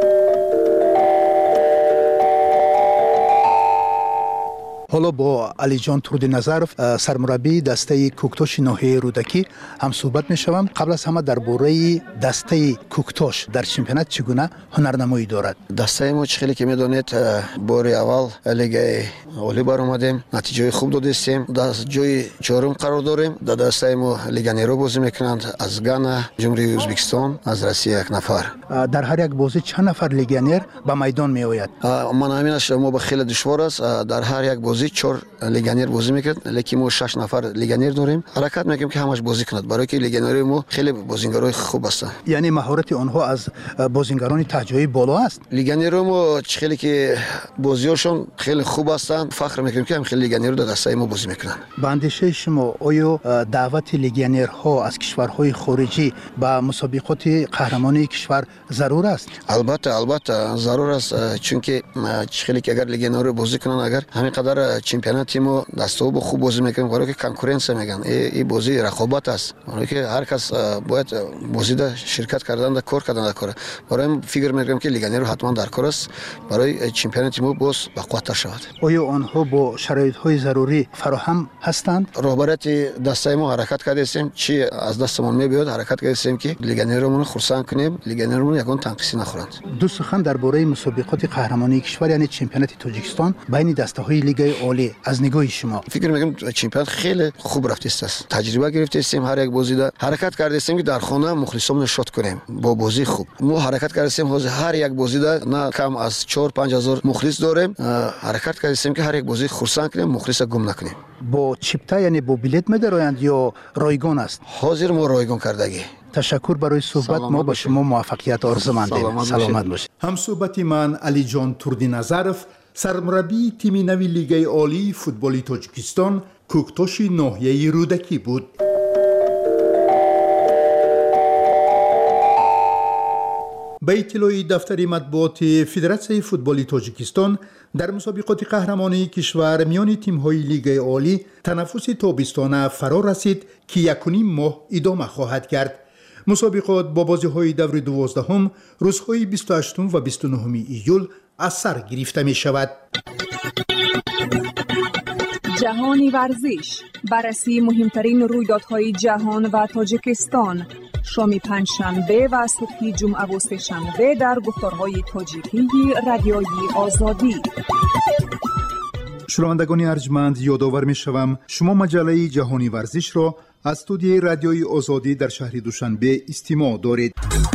حالا با علی جان تردینظرف سرمربی دسته کوکتاش ناحیه رودکی هم صحبت می‌شوم. قبل از همه درباره دسته کوکتاش در چمپیونات چگونه هنرنمایی دارد؟ دسته ما خیلی که می‌دونید بار اول لیگ عالی برآمدیم، نتیجه خوب دادیم، در جای چهارم قرار داریم. در دسته ما لیگانیرو بازی می‌کنند از گانا، جمهوری ازبکستان، از روسیه یک نفر. در هر یک بازی چند نفر لیگانیر به میدان میآید؟ من همینش ما به خیلی دشوار است. در هر یک بازی 4 لیگانیر بازی میکرد، لیکن ما 6 نفر لیگانیر داریم. حرکت میکنیم که همش بازی کند، برای که لیگانیر ما خیلی بازیگرای خوب هستند. یعنی مهارت آنها از بازیگران تجربه بالا است. لیگانیر ما خیلی که بازیاشون خیلی خوب هستند. فخر میکنیم که هم خیلی لیگانیر در دسته ما بازی میکنن. به اندیشه شما آیا دعوت لیگانیرها از کشورهای خارجی به مسابقات قهرمانی کشور ضرور است؟ البته ضرور است، چون که خیلی که اگر لیگانیر بازی کنن، اگر همین قدر چمپیونات ما دستو با خوب بازی میکنیم، برای که کنکورنس میگن این بازی رقابت است، برای که هر کس باید بازی ده شرکت کردن ده کار کردن ده کار. برای فکر میکنم که لیگانیر حتما در کار است برای چمپیونات ما باز بقوتر شود. آیا آنها با شرایط های ضروری فراهم هستند؟ رهبرت دسته ما حرکت کردیم، چی از دستمون میاد حرکت کردیم که لیگانیرمون خرسند کنیم، لیگانیرمون یگان تنقیسی نخورند. دو سخن درباره مسابقات قهرمانی کشور یعنی چمپیونات تاجیکستان بین دسته های لیگ عالی از نگاه شما؟ فکر میکنم چمپیونات خیلی خوب رفته است. تجربه گرفتیم، هر یک بازی ده حرکت کردیم که در خانه مخلصمون شاد کنیم با بازی خوب. ما حرکت کردیم هر یک بازی ده نه کم از 4-5 هزار مخلص داریم. حرکت کردیم که هر یک بازی خرسند کنیم، مخلص گم نکنیم. با چیپتا یعنی با بلیت می‌دارند یا رایگان است؟ حاضر ما رایگان کردگی. تشکر برای صحبت. ما با شما موفقیت آرزو مندیم. سلامت باشید. هم صحبت من علی جان تردینظرف سرمربی تیم نوی لیگ عالی فوتبال تاجیکستان کوکتاش ناحیه رودکی بود. به اطلاع دفتر مطبوعات فدراسیون فوتبال تاجیکستان در مسابقات قهرمانی کشور میان تیم‌های لیگ عالی تنفس تابستانه فرا رسید که 1.5 ماه ادامه خواهد کرد. مسابقات با بازی‌های دور 12 روزهای 28 و 29 ایول از سر گرفته می شود. جهانی ورزش، بررسی مهمترین رویدادهای جهان و تاجیکستان، شام پنجشنبه و صبح جمعه و سه‌شنبه در گفتارهای تاجیکی رادیوی آزادی. شنوندگان ارجمند، یادآور می‌شوم شما مجله جهانی ورزش را از استودیوی رادیوی آزادی در شهر دوشنبه استماع دارید.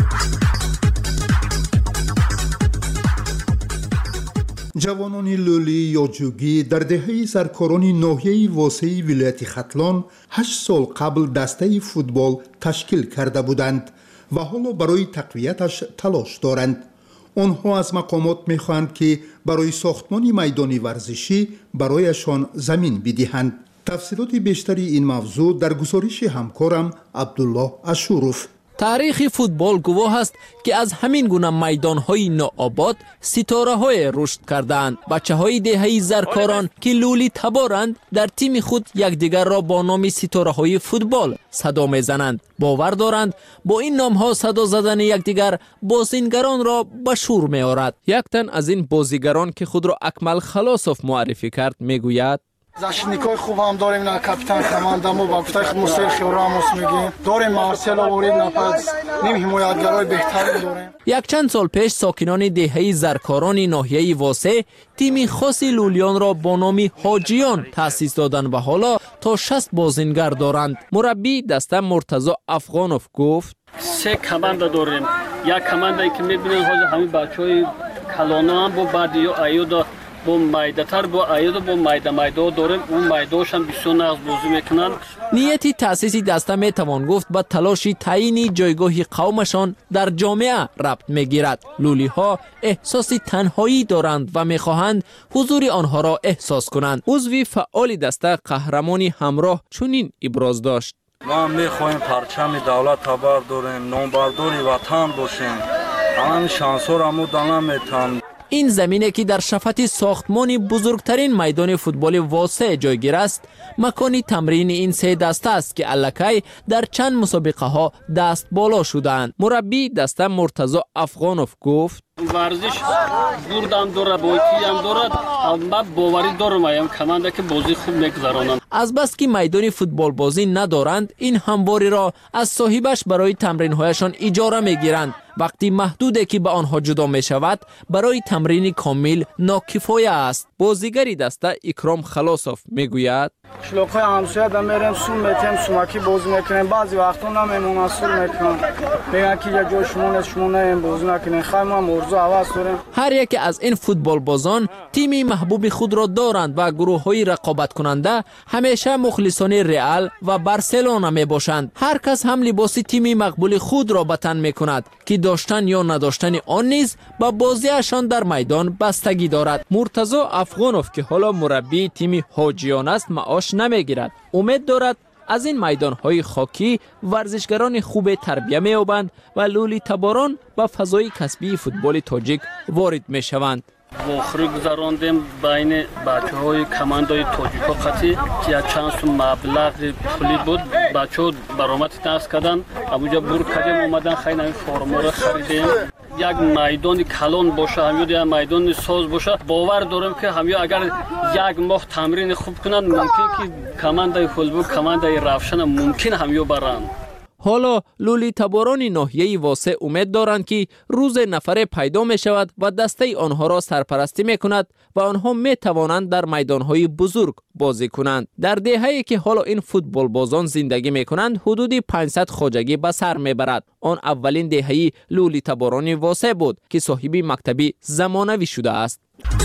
جوانان لولی یا جوگی در دهه سرکاران ناحیه واسع ولایت ختلان 8 سال قبل دسته فوتبال تشکیل کرده بودند و حالا برای تقویتش تلاش دارند. آنها از مقامات می‌خواهند که برای ساختمان میدان ورزشی برایشان زمین بدهند. تفصیلات بیشتری این موضوع در گزارش همکارم عبدالله اشوروف. تاریخ فوتبال گواه است که از همین گونه میدان‌های ناآباد ستاره‌های رشد کردند. بچه‌های دهه زرکاران که لولی تبارند در تیم خود یکدیگر را با نام ستاره‌های فوتبال صدا می‌زنند. باور دارند با این نام‌ها صدا زدن یکدیگر بازیگران را به شور می‌آورد. یک تن از این بازیگران که خود را اکمل خلاصوف معرفی کرد می‌گوید: защитникои خوب هم داریم، نه کاپیتان командаму با گفتای مستر راموس میگیم، داریم مارسل آورید، نفس نیم حمایتگرای بهتری داریم. یک چند سال پیش ساکنان دهه زرکاران ناحیه واسع تیم خاصی لولیان را با نام حاجیان تأسیس دادند و حالا تا 60 بازیگر دارند. مربی دسته مرتضی افغانوف گفت: 3 کماندا داریم. یک کماندایی که میبینید همین بچهای کلانا هم با بعدی ایودا با مایداتر با ایودا با مایدا داریم. اون مایداش هم بسیار نغز بازی میکنن. نیتی تأسیس دسته میتوان گفت به تلاشی تعیین جایگاه قومشان در جامعه ربط میگیرد. لولی ها احساسی تنهایی دارند و میخواهند حضور آنها را احساس کنند. عضوی فعال دسته قهرمانی همراه چنین ابراز داشت: ما میخواهیم پرچم دولت تبر داریم، نامبرداری وطن باشیم. همین شانسور همو دانم میتن. این زمینه که در شفت ساختمان بزرگترین میدان فوتبال واسع جایگیر است، مکانی تمرین این 3 دسته است که الکی در چند مسابقه ها دست بالا شدند. مربی دسته مرتضی افغانوف گفت: ورزش بردم داره، بایتی هم دارد، اما باوری دارم ایم کمانده که بازی خوب میگذرانند. از بس که میدان فوتبال بازی ندارند، این همواری را از صاحبش برای تمرین هایشان اجاره میگیرند. وقتی محدوده که به آنها جدا می شود، برای تمرین کامل ناکفایه است. بازیگری دسته اکرام خلاصوف میگوید: شلوغ‌های همسایه دم میریم سول میتیم، سومکی بازی میکنیم، بعضی وقتا نمیمونن سول میکنن، میگن که یک جای شما نیم بازی نکنین، خواهیم ما موضوع عوض داریم. هر یک از این فوتبال بازان تیمی محبوب خود را دارند و گروه‌های رقابت کننده همیشه مخلصان رئال و بارسلونا می باشند. هر کس هم لباس تیمی مقبول خود را به تن میکند که داشتن یا نداشتن آن نیز با بازیشان در میدان بستگی دارد. مرتضی افغانوف که حالا مربی تیم حاجیان است معاش نمیگیرد. امید دارد از این میدان‌های خاکی ورزشگران خوب تربیت می‌یابند و لولی تباران به فضای کسبی فوتبال تاجیک وارد می‌شوند. واخری گذراندیم بین بچه‌های کماندای تاجیکا قطعی که یک چند سو مبلغ پولی بود، بچه‌ها برآمد نقص کردن، ابوجا بور کردیم اومدن خیلی همین فرما رو خریدیم. یک میدان کلان باشه همیو یا میدان ساز باشه، باور دارم که همیو اگر یک ماه تمرین خوب کنن ممکن که کماندای فوتبال کماندای رفشن ممکن همیو برند. حالا لولی تباران ناحیه واسع امید دارند که روز نفره پیدا می شود و دسته آنها را سرپرستی می کند و آنها می توانند در میدانهای بزرگ بازی کنند. در دهه‌ای که حالا این فوتبال بازان زندگی می کنند حدود 500 خواجگی به سر می برد. آن اولین دهه لولی تباران واسع بود که صاحب مکتبی زمانوی شده است.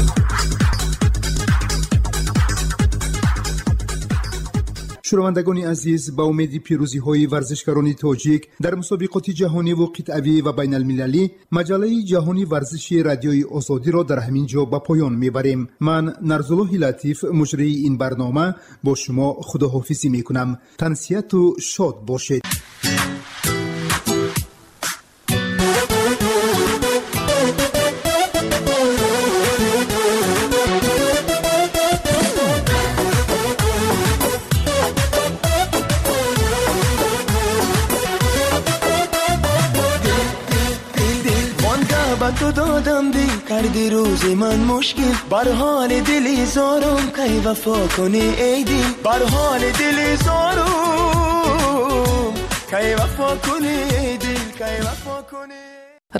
شنوندگان عزیز، با امید پیروزی های ورزشکاران تاجیک در مسابقات جهانی و قطعی و بین المللی، مجله جهانی ورزشی رادیوی آزادی را در همین جا به پایان میبریم. من نرزالله لطیف مجری این برنامه با شما خداحافظی میکنم. تنسیت و شاد باشید. تو دادم دی کردی روزی من مشکل، بر حال دلی زارم کی وفا کنی ای دل، بر حال دلی زارم کی وفا کنی ای دل، کی وفا کنی.